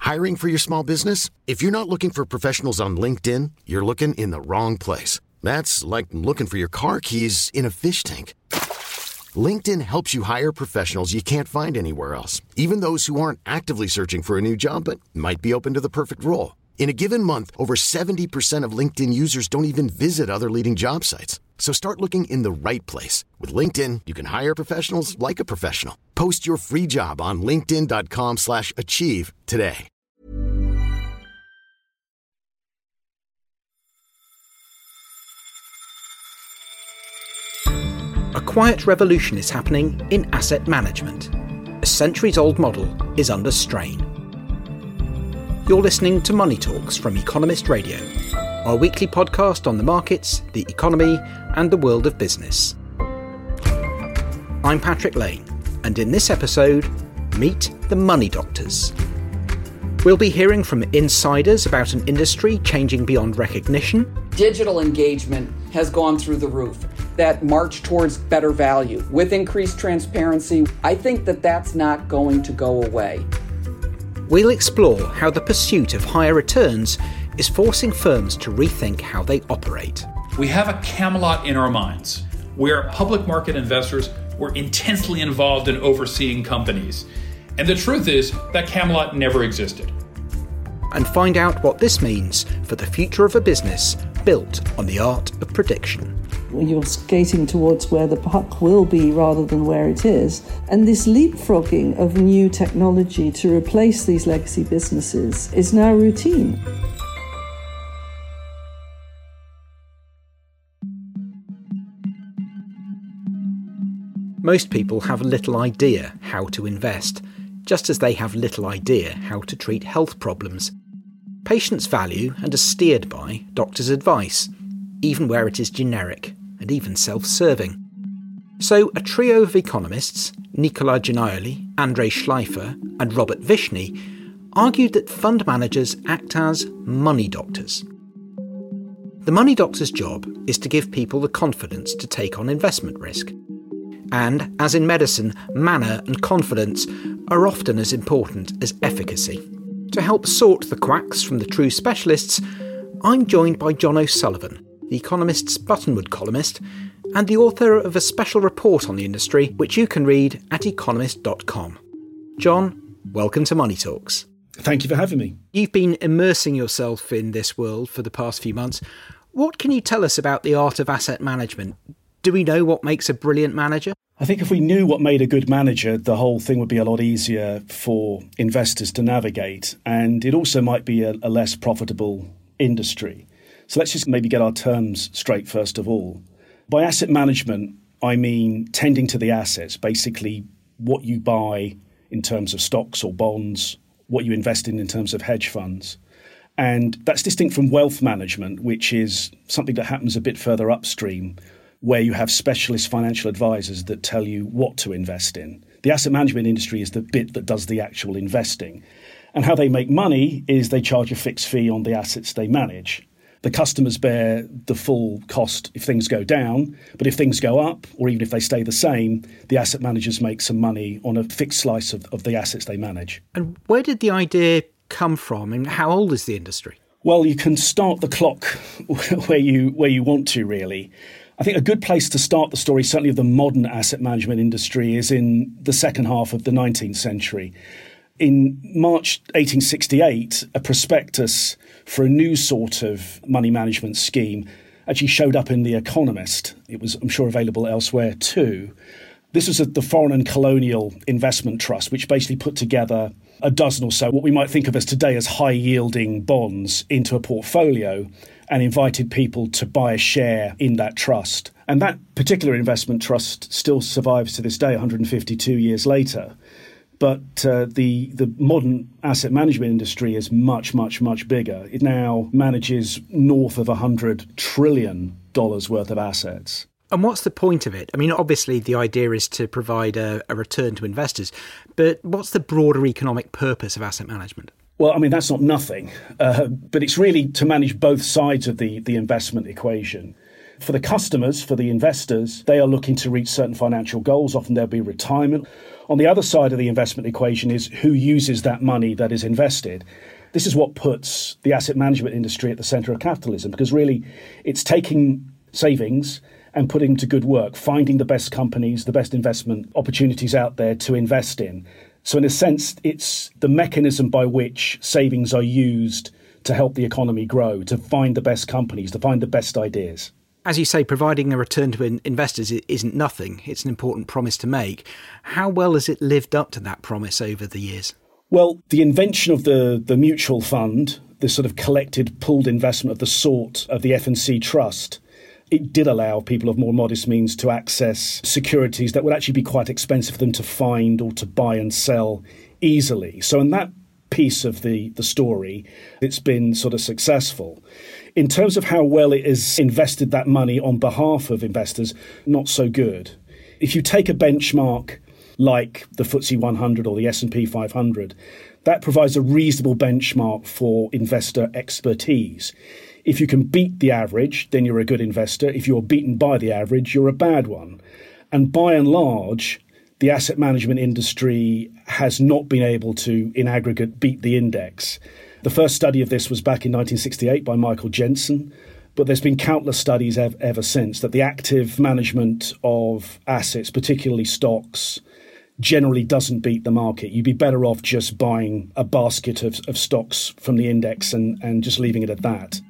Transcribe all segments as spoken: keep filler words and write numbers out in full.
Hiring for your small business? If you're not looking for professionals on LinkedIn, you're looking in the wrong place. That's like looking for your car keys in a fish tank. LinkedIn helps you hire professionals you can't find anywhere else, even those who aren't actively searching for a new job but might be open to the perfect role. In a given month, over seventy percent of LinkedIn users don't even visit other leading job sites. So start looking in the right place. With LinkedIn, you can hire professionals like a professional. Post your free job on linkedin.com slash achieve today. A quiet revolution is happening in asset management. A centuries-old model is under strain. You're listening to Money Talks from Economist Radio, our weekly podcast on the markets, the economy, and the world of business. I'm Patrick Lane, and in this episode, meet the Money Doctors. We'll be hearing from insiders about an industry changing beyond recognition. Digital engagement has gone through the roof. That march towards better value with increased transparency, I think that that's not going to go away. We'll explore how the pursuit of higher returns is forcing firms to rethink how they operate. We have a Camelot in our minds, where public market investors were intensely involved in overseeing companies. And the truth is that Camelot never existed. And find out what this means for the future of a business built on the art of prediction. You're skating towards where the puck will be rather than where it is. And this leapfrogging of new technology to replace these legacy businesses is now routine. Most people have little idea how to invest, just as they have little idea how to treat health problems. Patients value and are steered by doctors' advice, even where it is generic and even self-serving. So a trio of economists, Nicola Giannoli, Andrei Schleifer and Robert Vishny, argued that fund managers act as money doctors. The money doctor's job is to give people the confidence to take on investment risk. And, as in medicine, manner and confidence are often as important as efficacy. To help sort the quacks from the true specialists, I'm joined by John O'Sullivan, The Economist's Buttonwood columnist, and the author of a special report on the industry, which you can read at economist dot com. John, welcome to Money Talks. Thank you for having me. You've been immersing yourself in this world for the past few months. What can you tell us about the art of asset management? Do we know what makes a brilliant manager? I think if we knew what made a good manager, the whole thing would be a lot easier for investors to navigate. And it also might be a, a less profitable industry. So let's just maybe get our terms straight first of all. By asset management, I mean tending to the assets, basically what you buy in terms of stocks or bonds, what you invest in in terms of hedge funds. And that's distinct from wealth management, which is something that happens a bit further upstream, where you have specialist financial advisors that tell you what to invest in. The asset management industry is the bit that does the actual investing. And how they make money is they charge a fixed fee on the assets they manage. The customers bear the full cost if things go down, but if things go up, or even if they stay the same, the asset managers make some money on a fixed slice of, of the assets they manage. And where did the idea come from, and how old is the industry? Well, you can start the clock where you where you want to, really. I think a good place to start the story, certainly of the modern asset management industry, is in the second half of the nineteenth century. In March eighteen sixty-eight, a prospectus for a new sort of money management scheme actually showed up in The Economist. It was, I'm sure, available elsewhere too. This was a, the Foreign and Colonial Investment Trust, which basically put together a dozen or so what we might think of as today as high-yielding bonds into a portfolio and invited people to buy a share in that trust. And that particular investment trust still survives to this day, one hundred fifty-two years later. But uh, the the modern asset management industry is much, much, much bigger. It now manages north of one hundred trillion dollars worth of assets. And what's the point of it? I mean, obviously the idea is to provide a, a return to investors, but what's the broader economic purpose of asset management? Well, I mean, that's not nothing, uh, but it's really to manage both sides of the, the investment equation. For the customers, for the investors, they are looking to reach certain financial goals. Often there'll be retirement. On the other side of the investment equation is who uses that money that is invested. This is what puts the asset management industry at the centre of capitalism, because really it's taking savings and putting to good work, finding the best companies, the best investment opportunities out there to invest in. So in a sense, it's the mechanism by which savings are used to help the economy grow, to find the best companies, to find the best ideas. As you say, providing a return to investors isn't nothing. It's an important promise to make. How well has it lived up to that promise over the years? Well, the invention of the, the mutual fund, this sort of collected pooled investment of the sort of the F and C Trust, it did allow people of more modest means to access securities that would actually be quite expensive for them to find or to buy and sell easily. So in that piece of the, the story, it's been sort of successful. In terms of how well it has invested that money on behalf of investors, not so good. If you take a benchmark like the F T S E one hundred or the S and P five hundred, that provides a reasonable benchmark for investor expertise. If you can beat the average, then you're a good investor. If you're beaten by the average, you're a bad one. And by and large, the asset management industry has not been able to, in aggregate, beat the index. The first study of this was back in nineteen sixty-eight by Michael Jensen, but there's been countless studies ev- ever since that the active management of assets, particularly stocks, generally doesn't beat the market. You'd be better off just buying a basket of, of stocks from the index and, and just leaving it at that.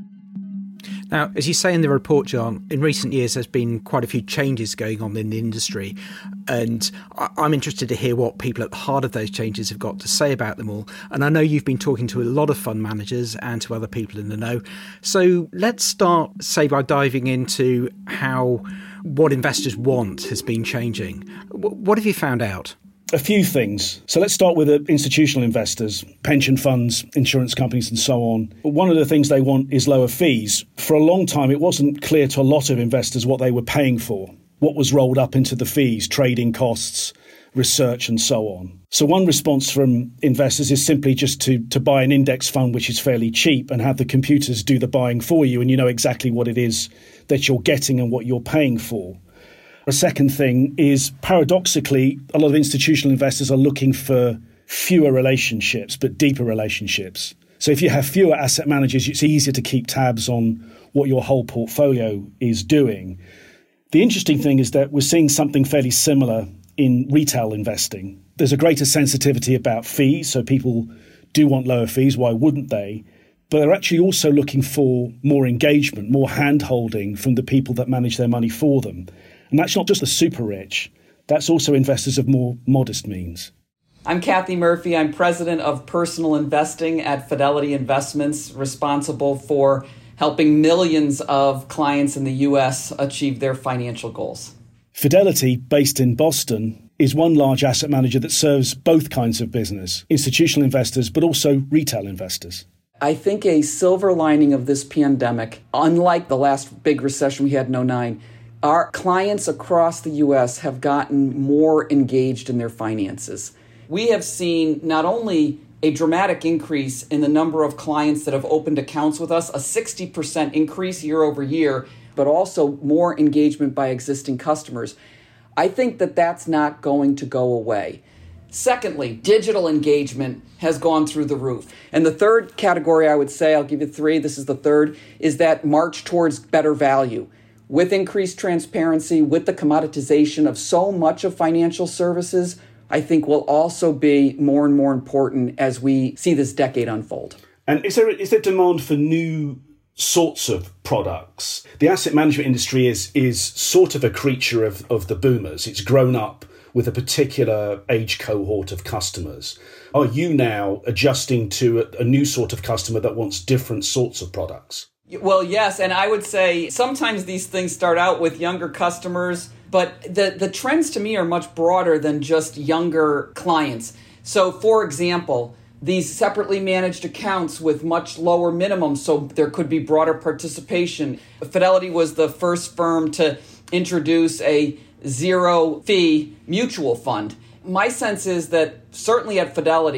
Now, as you say in the report, John, in recent years there's been quite a few changes going on in the industry, and I'm interested to hear what people at the heart of those changes have got to say about them all. And I know you've been talking to a lot of fund managers and to other people in the know. So let's start, say, by diving into how what investors want has been changing. What have you found out? A few things. So let's start with the institutional investors, pension funds, insurance companies and so on. One of the things they want is lower fees. For a long time, it wasn't clear to a lot of investors what they were paying for, what was rolled up into the fees, trading costs, research and so on. So one response from investors is simply just to, to buy an index fund which is fairly cheap and have the computers do the buying for you and you know exactly what it is that you're getting and what you're paying for. A second thing is, paradoxically, a lot of institutional investors are looking for fewer relationships, but deeper relationships. So if you have fewer asset managers, it's easier to keep tabs on what your whole portfolio is doing. The interesting thing is that we're seeing something fairly similar in retail investing. There's a greater sensitivity about fees, so people do want lower fees. Why wouldn't they? But they're actually also looking for more engagement, more hand-holding from the people that manage their money for them. And that's not just the super rich, that's also investors of more modest means. I'm Kathy Murphy. I'm president of personal investing at Fidelity Investments, responsible for helping millions of clients in the U S achieve their financial goals. Fidelity, based in Boston, is one large asset manager that serves both kinds of business, institutional investors, but also retail investors. I think a silver lining of this pandemic, unlike the last big recession we had in oh nine, our clients across the U S have gotten more engaged in their finances. We have seen not only a dramatic increase in the number of clients that have opened accounts with us, a sixty percent increase year over year, but also more engagement by existing customers. I think that that's not going to go away. Secondly, digital engagement has gone through the roof. And the third category, I would say, I'll give you three, this is the third, is that march towards better value. With increased transparency, with the commoditization of so much of financial services, I think will also be more and more important as we see this decade unfold. And is there is there demand for new sorts of products? The asset management industry is is sort of a creature of, of the boomers. It's grown up with a particular age cohort of customers. Are you now adjusting to a, a new sort of customer that wants different sorts of products? Well, yes, and I would say sometimes these things start out with younger customers, but the, the trends to me are much broader than just younger clients. So, for example, these separately managed accounts with much lower minimums, so there could be broader participation. Fidelity was the first firm to introduce a zero-fee mutual fund. My sense is that certainly at Fidelity,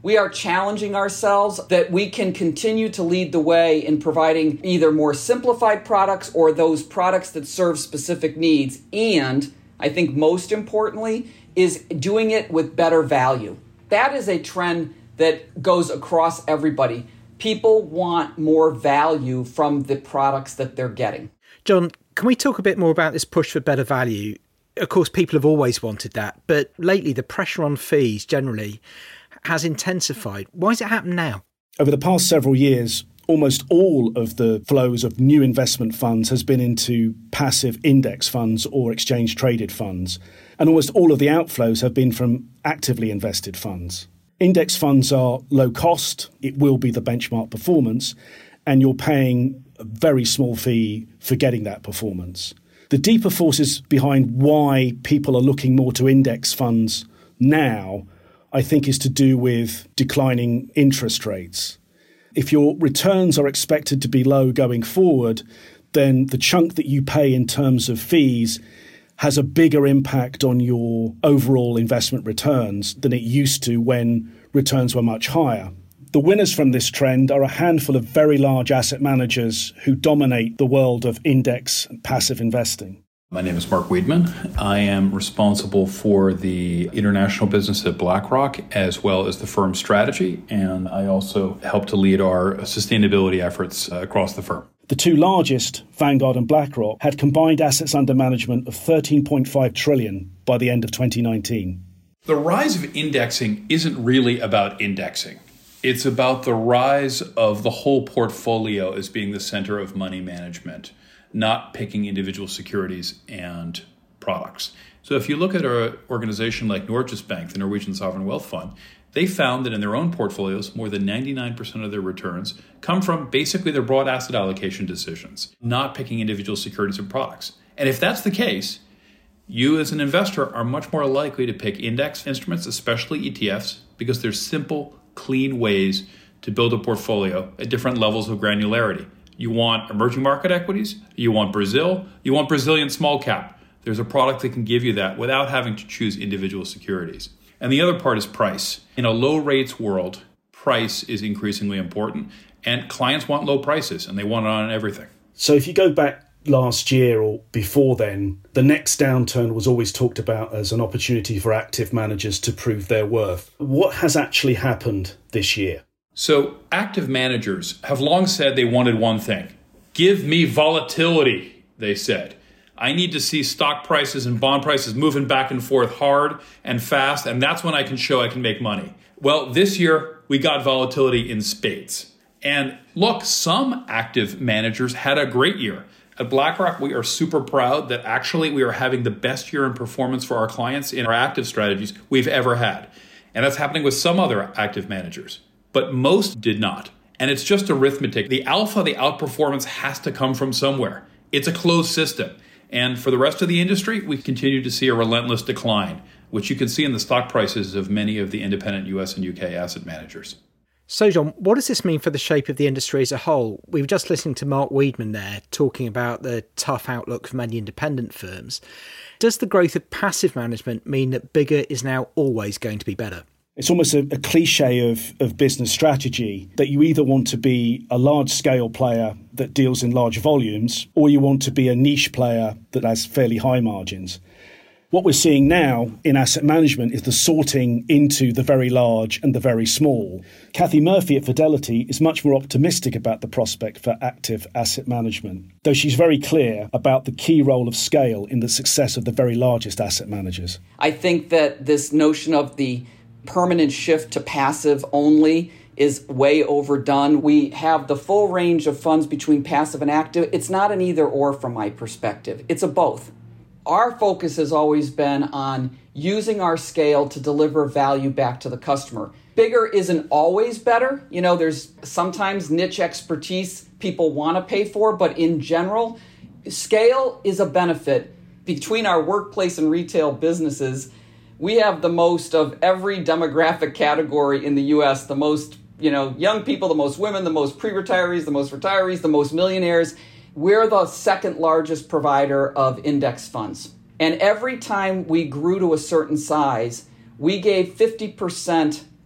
We are challenging ourselves that we can continue to lead the way in providing either more simplified products or those products that serve specific needs. And I think most importantly is doing it with better value. That is a trend that goes across everybody. People want more value from the products that they're getting. John, can we talk a bit more about this push for better value? Of course, people have always wanted that, but lately the pressure on fees generally has intensified. Why has it happened now? Over the past several years, almost all of the flows of new investment funds has been into passive index funds or exchange-traded funds. And almost all of the outflows have been from actively invested funds. Index funds are low cost, it will be the benchmark performance, and you're paying a very small fee for getting that performance. The deeper forces behind why people are looking more to index funds now, I think, is to do with declining interest rates. If your returns are expected to be low going forward, then the chunk that you pay in terms of fees has a bigger impact on your overall investment returns than it used to when returns were much higher. The winners from this trend are a handful of very large asset managers who dominate the world of index and passive investing. My name is Mark Wiedman. I am responsible for the international business at BlackRock, as well as the firm's strategy, and I also help to lead our sustainability efforts uh, across the firm. The two largest, Vanguard and BlackRock, had combined assets under management of thirteen point five trillion dollars by the end of twenty nineteen. The rise of indexing isn't really about indexing. It's about the rise of the whole portfolio as being the center of money management, not picking individual securities and products. So if you look at an organization like Norges Bank, the Norwegian Sovereign Wealth Fund, they found that in their own portfolios, more than ninety-nine percent of their returns come from basically their broad asset allocation decisions, not picking individual securities and products. And if that's the case, you as an investor are much more likely to pick index instruments, especially E T Fs, because they're simple, clean ways to build a portfolio at different levels of granularity. You want emerging market equities, you want Brazil, you want Brazilian small cap. There's a product that can give you that without having to choose individual securities. And the other part is price. In a low rates world, price is increasingly important, and clients want low prices and they want it on everything. So if you go back last year or before then, the next downturn was always talked about as an opportunity for active managers to prove their worth. What has actually happened this year? So active managers have long said they wanted one thing. Give me volatility, they said. I need to see stock prices and bond prices moving back and forth hard and fast, and that's when I can show I can make money. Well, this year we got volatility in spades. And look, some active managers had a great year. At BlackRock, we are super proud that actually we are having the best year in performance for our clients in our active strategies we've ever had. And that's happening with some other active managers. But most did not. And it's just arithmetic. The alpha, the outperformance has to come from somewhere. It's a closed system. And for the rest of the industry, we continue to see a relentless decline, which you can see in the stock prices of many of the independent U S and U K asset managers. So, John, what does this mean for the shape of the industry as a whole? We were just listening to Mark Wiedman there talking about the tough outlook for many independent firms. Does the growth of passive management mean that bigger is now always going to be better? It's almost a, a cliche of, of business strategy that you either want to be a large-scale player that deals in large volumes, or you want to be a niche player that has fairly high margins. What we're seeing now in asset management is the sorting into the very large and the very small. Kathy Murphy at Fidelity is much more optimistic about the prospect for active asset management, though she's very clear about the key role of scale in the success of the very largest asset managers. I think that this notion of the permanent shift to passive only is way overdone. We have the full range of funds between passive and active. It's not an either or from my perspective. It's a both. Our focus has always been on using our scale to deliver value back to the customer. Bigger isn't always better. You know, there's sometimes niche expertise people want to pay for, but in general, scale is a benefit. Between our workplace and retail businesses, we have the most of every demographic category in the U S, the most, you know, young people, the most women, the most pre-retirees, the most retirees, the most millionaires. We're the second largest provider of index funds. And every time we grew to a certain size, we gave fifty percent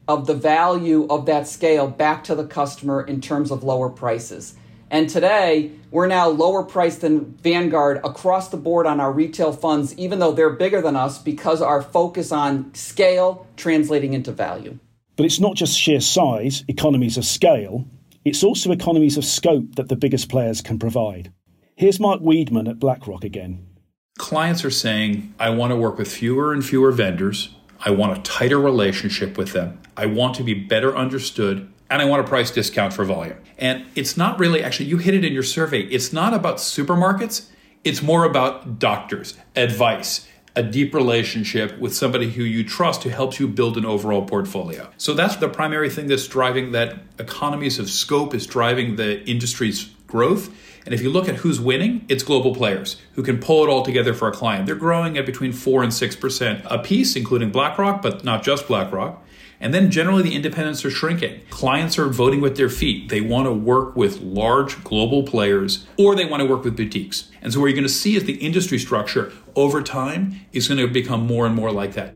of the value of that scale back to the customer in terms of lower prices. And today, we're now lower priced than Vanguard across the board on our retail funds, even though they're bigger than us, because our focus on scale translating into value. But it's not just sheer size, economies of scale, it's also economies of scope that the biggest players can provide. Here's Mark Wiedman at BlackRock again. Clients are saying, I want to work with fewer and fewer vendors. I want a tighter relationship with them. I want to be better understood. And I want a price discount for volume. And it's not really, actually, you hit it in your survey. It's not about supermarkets. It's more about doctors, advice, a deep relationship with somebody who you trust who helps you build an overall portfolio. So that's the primary thing that's driving that economies of scope, is driving the industry's growth. And if you look at who's winning, it's global players who can pull it all together for a client. They're growing at between four and six percent a piece, including BlackRock, but not just BlackRock. And then generally the independents are shrinking. Clients are voting with their feet. They want to work with large global players, or they want to work with boutiques. And so what you're going to see is the industry structure over time is going to become more and more like that.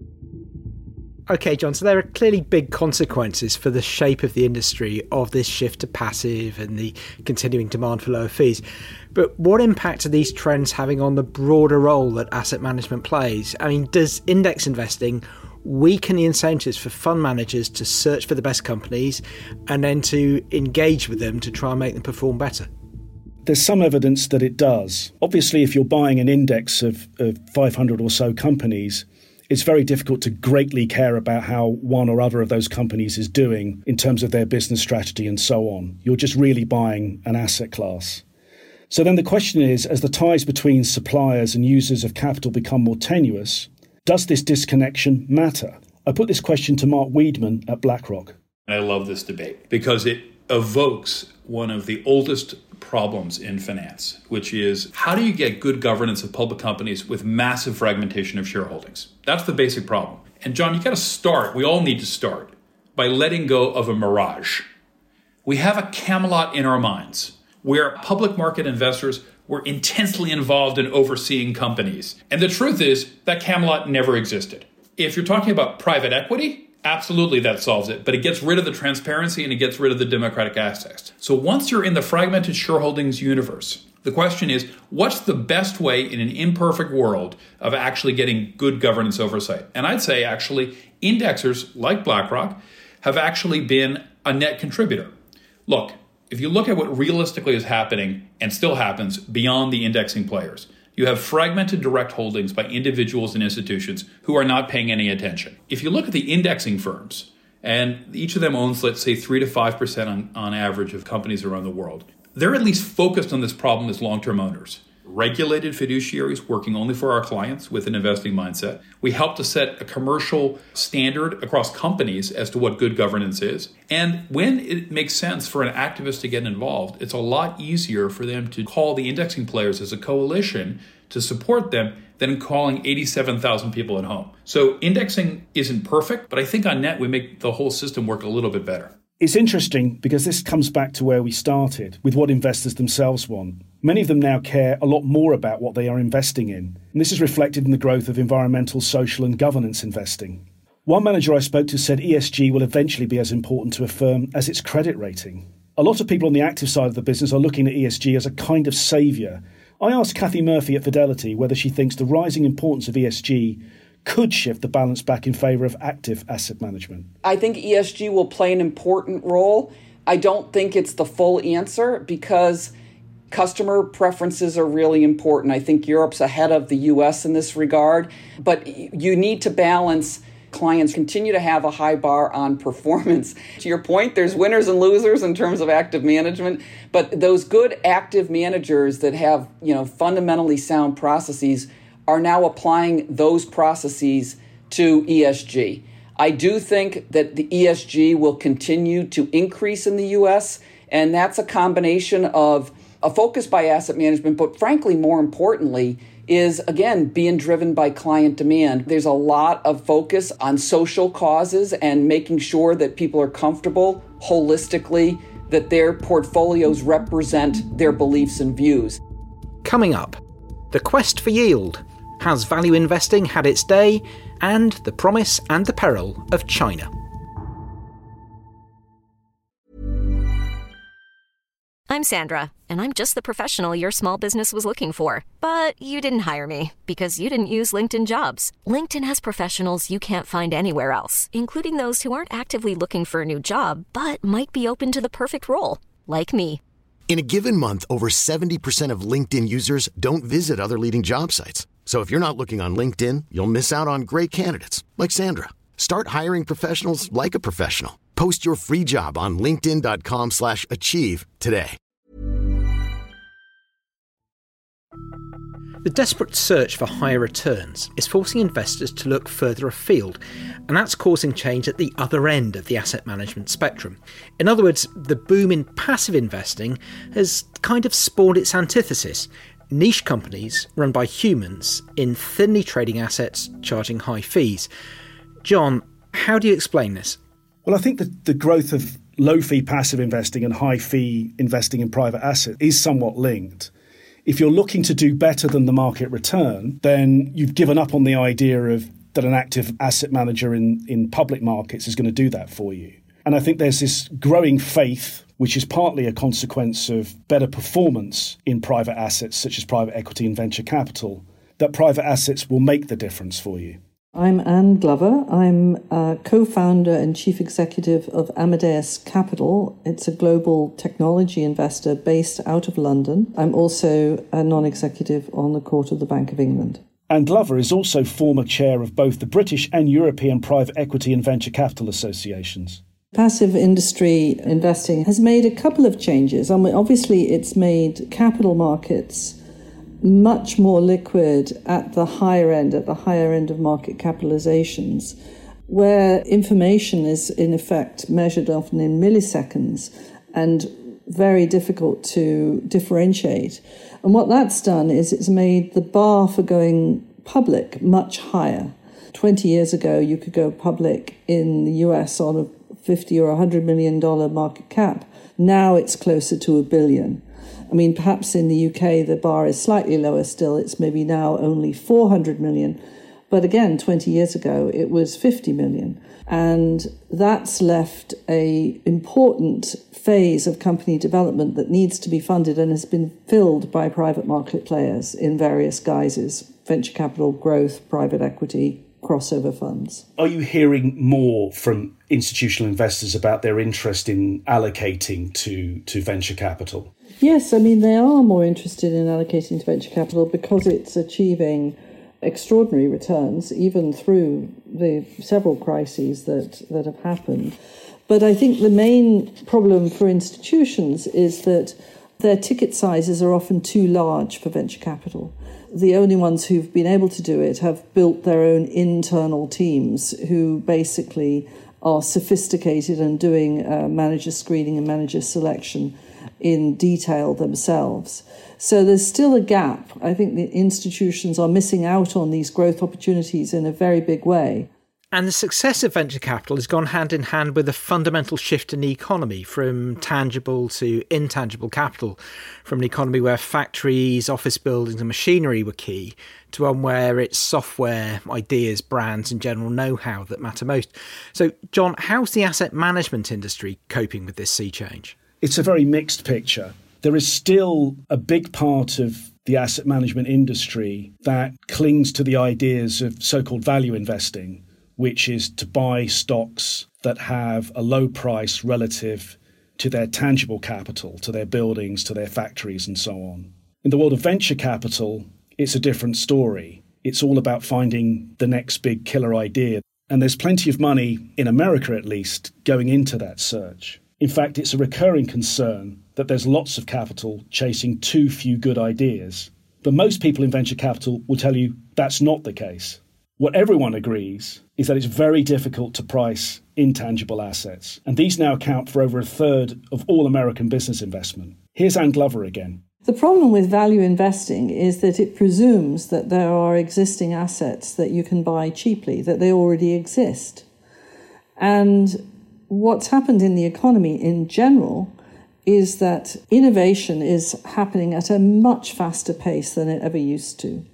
Okay, John, so there are clearly big consequences for the shape of the industry of this shift to passive and the continuing demand for lower fees. But what impact are these trends having on the broader role that asset management plays? I mean, does index investing weaken the incentives for fund managers to search for the best companies and then to engage with them to try and make them perform better? There's some evidence that it does. Obviously, if you're buying an index of, of five hundred or so companies, it's very difficult to greatly care about how one or other of those companies is doing in terms of their business strategy and so on. You're just really buying an asset class. So then the question is, as the ties between suppliers and users of capital become more tenuous, does this disconnection matter? I put this question to Mark Wiedman at BlackRock. I love this debate because it evokes one of the oldest problems in finance, which is how do you get good governance of public companies with massive fragmentation of shareholdings? That's the basic problem. And John, you got to start, we all need to start by letting go of a mirage. We have a Camelot in our minds where public market investors were intensely involved in overseeing companies. And the truth is that Camelot never existed. If you're talking about private equity, absolutely that solves it, but it gets rid of the transparency and it gets rid of the democratic access. So once you're in the fragmented shareholdings universe, the question is, what's the best way in an imperfect world of actually getting good governance oversight? And I'd say actually indexers like BlackRock have actually been a net contributor. Look, if you look at what realistically is happening and still happens beyond the indexing players, you have fragmented direct holdings by individuals and institutions who are not paying any attention. If you look at the indexing firms, and each of them owns, let's say, three to five percent on, on average of companies around the world, they're at least focused on this problem as long-term owners. Regulated fiduciaries working only for our clients with an investing mindset. We help to set a commercial standard across companies as to what good governance is. And when it makes sense for an activist to get involved, it's a lot easier for them to call the indexing players as a coalition to support them than calling eighty-seven thousand people at home. So indexing isn't perfect, but I think on net we make the whole system work a little bit better. It's interesting because this comes back to where we started, with what investors themselves want. Many of them now care a lot more about what they are investing in, and this is reflected in the growth of environmental, social and governance investing. One manager I spoke to said E S G will eventually be as important to a firm as its credit rating. A lot of people on the active side of the business are looking at E S G as a kind of saviour. I asked Kathy Murphy at Fidelity whether she thinks the rising importance of E S G could shift the balance back in favour of active asset management. I think E S G will play an important role. I don't think it's the full answer because customer preferences are really important. I think Europe's ahead of the U S in this regard, but you need to balance. Clients continue to have a high bar on performance. To your point, there's winners and losers in terms of active management, but those good active managers that have, you know, fundamentally sound processes are now applying those processes to E S G. I do think that the E S G will continue to increase in the U S, and that's a combination of a focus by asset management, but frankly, more importantly, is, again, being driven by client demand. There's a lot of focus on social causes and making sure that people are comfortable holistically, that their portfolios represent their beliefs and views. Coming up, the quest for yield. Has value investing had its day? And the promise and the peril of China. I'm Sandra, and I'm just the professional your small business was looking for. But you didn't hire me because you didn't use LinkedIn Jobs. LinkedIn has professionals you can't find anywhere else, including those who aren't actively looking for a new job, but might be open to the perfect role, like me. In a given month, over seventy percent of LinkedIn users don't visit other leading job sites. So if you're not looking on LinkedIn, you'll miss out on great candidates like Sandra. Start hiring professionals like a professional. Post your free job on linkedin.com slash achieve today. The desperate search for higher returns is forcing investors to look further afield, and that's causing change at the other end of the asset management spectrum. In other words, the boom in passive investing has kind of spawned its antithesis. Niche companies run by humans in thinly trading assets charging high fees. John, how do you explain this? Well, I think that the growth of low-fee passive investing and high-fee investing in private assets is somewhat linked. If you're looking to do better than the market return, then you've given up on the idea of that an active asset manager in, in public markets is going to do that for you. And I think there's this growing faith, which is partly a consequence of better performance in private assets, such as private equity and venture capital, that private assets will make the difference for you. I'm Anne Glover. I'm a co-founder and chief executive of Amadeus Capital. It's a global technology investor based out of London. I'm also a non-executive on the court of the Bank of England. Anne Glover is also former chair of both the British and European Private Equity and Venture Capital Associations. Passive industry investing has made a couple of changes. I mean, obviously, it's made capital markets much more liquid at the higher end, at the higher end of market capitalizations, where information is in effect measured often in milliseconds and very difficult to differentiate. And what that's done is it's made the bar for going public much higher. twenty years ago, you could go public in the U S on a fifty or one hundred million dollars market cap. Now it's closer to a billion. I mean, perhaps in the U K, the bar is slightly lower still. It's maybe now only four hundred million. But again, twenty years ago, it was fifty million. And that's left a important phase of company development that needs to be funded and has been filled by private market players in various guises: venture capital, growth, private equity, crossover funds. Are you hearing more from institutional investors about their interest in allocating to, to venture capital? Yes, I mean, they are more interested in allocating to venture capital because it's achieving extraordinary returns, even through the several crises that, that have happened. But I think the main problem for institutions is that their ticket sizes are often too large for venture capital. The only ones who've been able to do it have built their own internal teams who basically are sophisticated and doing uh, manager screening and manager selection in detail themselves. So there's still a gap. I think the institutions are missing out on these growth opportunities in a very big way. And the success of venture capital has gone hand in hand with a fundamental shift in the economy from tangible to intangible capital, from an economy where factories, office buildings and machinery were key to one where it's software, ideas, brands and general know-how that matter most. So, John, how's the asset management industry coping with this sea change? It's a very mixed picture. There is still a big part of the asset management industry that clings to the ideas of so-called value investing, which is to buy stocks that have a low price relative to their tangible capital, to their buildings, to their factories, and so on. In the world of venture capital, it's a different story. It's all about finding the next big killer idea. And there's plenty of money, in America at least, going into that search. In fact, it's a recurring concern that there's lots of capital chasing too few good ideas. But most people in venture capital will tell you that's not the case. What everyone agrees is that it's very difficult to price intangible assets, and these now account for over a third of all American business investment. Here's Anne Glover again. The problem with value investing is that it presumes that there are existing assets that you can buy cheaply, that they already exist. And what's happened in the economy in general is that innovation is happening at a much faster pace than it ever used to.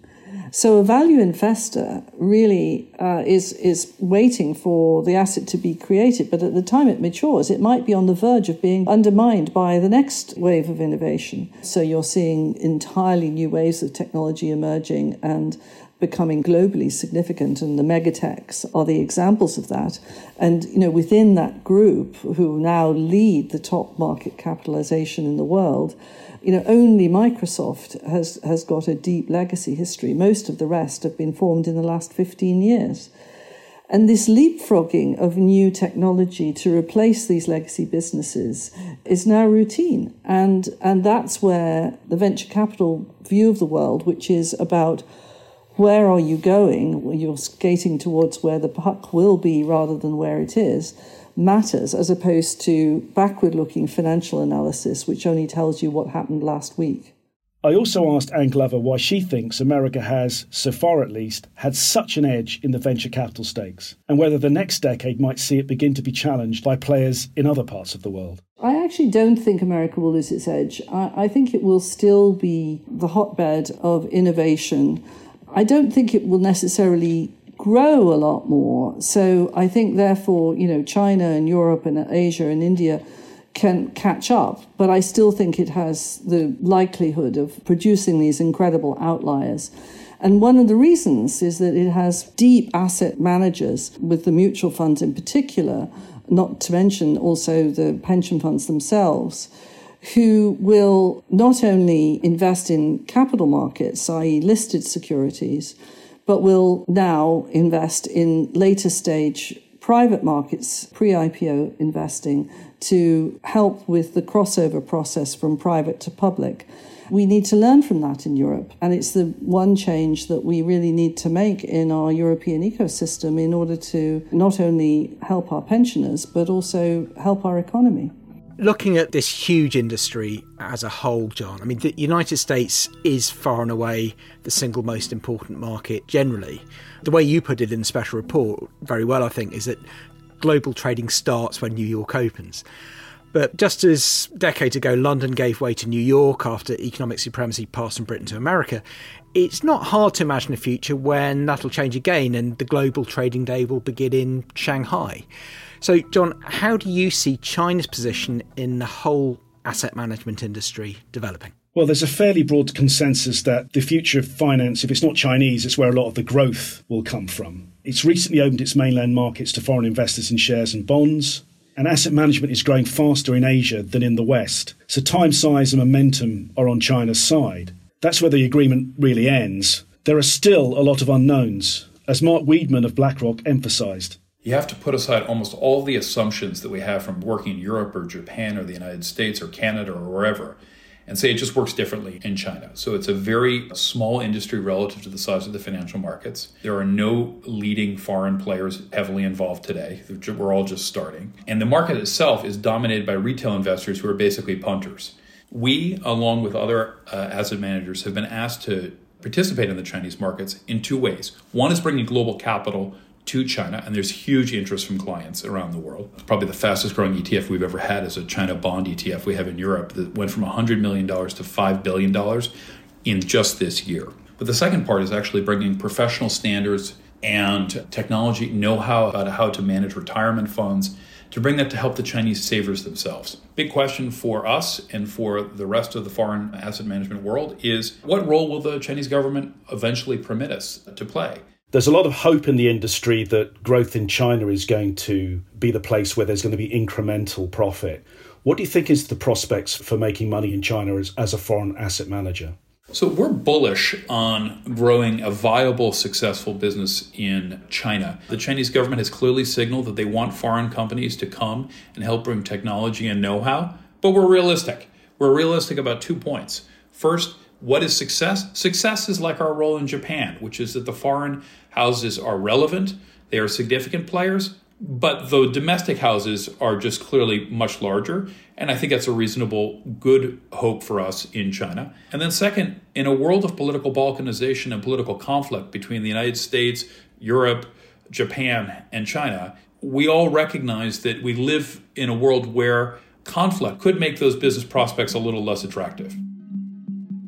So a value investor really uh, is is waiting for the asset to be created, but at the time it matures, it might be on the verge of being undermined by the next wave of innovation. So you're seeing entirely new waves of technology emerging and becoming globally significant, and the megatechs are the examples of that. And, you know, within that group, who now lead the top market capitalization in the world, you know, only Microsoft has, has got a deep legacy history. Most of the rest have been formed in the last fifteen years. And this leapfrogging of new technology to replace these legacy businesses is now routine. And, and that's where the venture capital view of the world, which is about where are you going, you're skating towards where the puck will be rather than where it is, matters, as opposed to backward-looking financial analysis, which only tells you what happened last week. I also asked Anne Glover why she thinks America has, so far at least, had such an edge in the venture capital stakes, and whether the next decade might see it begin to be challenged by players in other parts of the world. I actually don't think America will lose its edge. I, I think it will still be the hotbed of innovation. I don't think it will necessarily grow a lot more. So I think, therefore, you know, China and Europe and Asia and India can catch up. But I still think it has the likelihood of producing these incredible outliers. And one of the reasons is that it has deep asset managers, with the mutual funds in particular, not to mention also the pension funds themselves, who will not only invest in capital markets, that is listed securities, but will now invest in later stage private markets, pre-I P O investing, to help with the crossover process from private to public. We need to learn from that in Europe, and it's the one change that we really need to make in our European ecosystem in order to not only help our pensioners, but also help our economy. Looking at this huge industry as a whole, John, I mean, the United States is far and away the single most important market generally. The way you put it in the special report very well, I think, is that global trading starts when New York opens. But just as decades ago London gave way to New York after economic supremacy passed from Britain to America, it's not hard to imagine a future when that'll change again and the global trading day will begin in Shanghai. So, John, how do you see China's position in the whole asset management industry developing? Well, there's a fairly broad consensus that the future of finance, if it's not Chinese, it's where a lot of the growth will come from. It's recently opened its mainland markets to foreign investors in shares and bonds, and asset management is growing faster in Asia than in the West. So time, size and momentum are on China's side. That's where the agreement really ends. There are still a lot of unknowns, as Mark Wiedman of BlackRock emphasised. You have to put aside almost all the assumptions that we have from working in Europe or Japan or the United States or Canada or wherever, and say it just works differently in China. So it's a very small industry relative to the size of the financial markets. There are no leading foreign players heavily involved today. We're all just starting. And the market itself is dominated by retail investors who are basically punters. We, along with other uh, asset managers, have been asked to participate in the Chinese markets in two ways. One is bringing global capital to China, and there's huge interest from clients around the world. It's probably the fastest growing E T F we've ever had is a China bond E T F we have in Europe that went from one hundred million dollars to five billion dollars in just this year. But the second part is actually bringing professional standards and technology know-how about how to manage retirement funds, to bring that to help the Chinese savers themselves. Big question for us and for the rest of the foreign asset management world is, what role will the Chinese government eventually permit us to play? There's a lot of hope in the industry that growth in China is going to be the place where there's going to be incremental profit. What do you think is the prospects for making money in China as, as a foreign asset manager? So we're bullish on growing a viable, successful business in China. The Chinese government has clearly signaled that they want foreign companies to come and help bring technology and know-how, but we're realistic. We're realistic about two points. First, what is success? Success is like our role in Japan, which is that the foreign houses are relevant, they are significant players, but the domestic houses are just clearly much larger. And I think that's a reasonable, good hope for us in China. And then second, in a world of political balkanization and political conflict between the United States, Europe, Japan, and China, we all recognize that we live in a world where conflict could make those business prospects a little less attractive.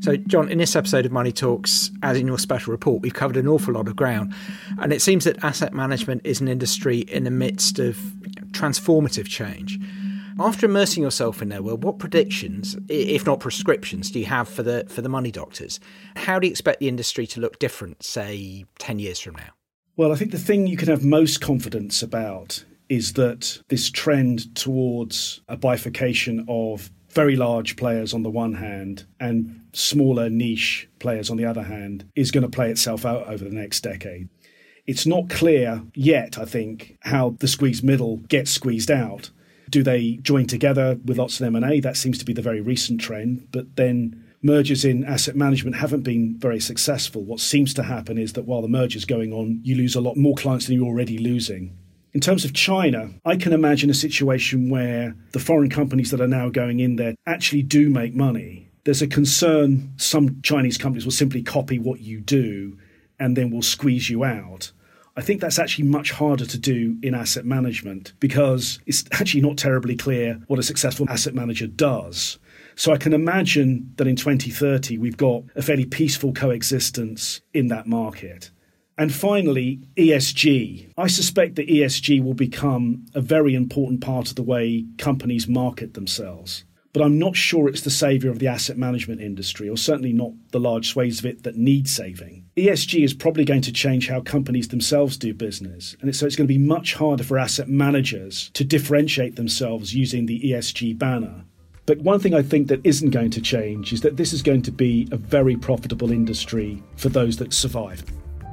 So, John, in this episode of Money Talks, as in your special report, we've covered an awful lot of ground. And it seems that asset management is an industry in the midst of transformative change. After immersing yourself in their world, what predictions, if not prescriptions, do you have for the for the money doctors? How do you expect the industry to look different, say, ten years from now? Well, I think the thing you can have most confidence about is that this trend towards a bifurcation of very large players on the one hand and smaller niche players on the other hand is going to play itself out over the next decade. It's not clear yet, I think, how the squeezed middle gets squeezed out. Do they join together with lots of M and A? That seems to be the very recent trend. But then mergers in asset management haven't been very successful. What seems to happen is that while the merger's going on, you lose a lot more clients than you're already losing. In terms of China, I can imagine a situation where the foreign companies that are now going in there actually do make money. There's a concern some Chinese companies will simply copy what you do and then will squeeze you out. I think that's actually much harder to do in asset management because it's actually not terribly clear what a successful asset manager does. So I can imagine that in twenty thirty, we've got a fairly peaceful coexistence in that market. And finally, E S G. I suspect that E S G will become a very important part of the way companies market themselves. But I'm not sure it's the saviour of the asset management industry, or certainly not the large swathes of it that need saving. E S G is probably going to change how companies themselves do business. And so it's going to be much harder for asset managers to differentiate themselves using the E S G banner. But one thing I think that isn't going to change is that this is going to be a very profitable industry for those that survive.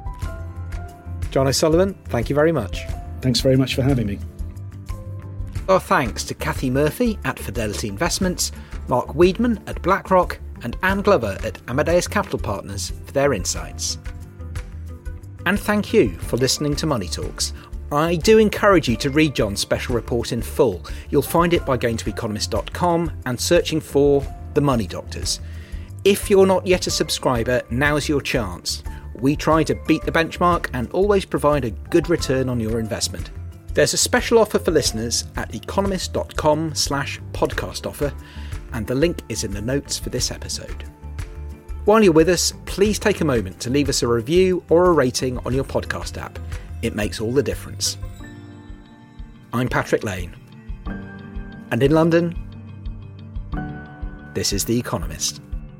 John O'Sullivan, thank you very much. Thanks very much for having me. Our thanks to Kathy Murphy at Fidelity Investments, Mark Weidman at BlackRock, and Anne Glover at Amadeus Capital Partners for their insights. And thank you for listening to Money Talks. I do encourage you to read John's special report in full. You'll find it by going to economist dot com and searching for The Money Doctors. If you're not yet a subscriber, now's your chance. We try to beat the benchmark and always provide a good return on your investment. There's a special offer for listeners at economist dot com slash podcast offer, and the link is in the notes for this episode. While you're with us, please take a moment to leave us a review or a rating on your podcast app. It makes all the difference. I'm Patrick Lane. And in London, this is The Economist.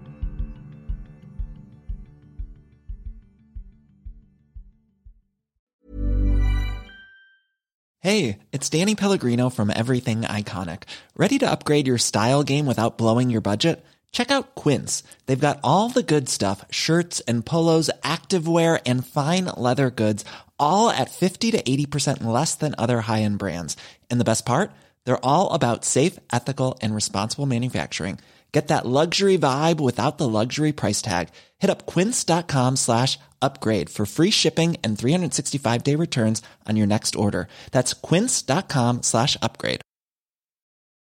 Hey, it's Danny Pellegrino from Everything Iconic. Ready to upgrade your style game without blowing your budget? Check out Quince. They've got all the good stuff, shirts and polos, activewear, and fine leather goods, all at fifty to eighty percent less than other high-end brands. And the best part? They're all about safe, ethical, and responsible manufacturing. Get that luxury vibe without the luxury price tag. Hit up quince dot com slash upgrade for free shipping and three sixty-five day returns on your next order. That's quince dot com slash upgrade.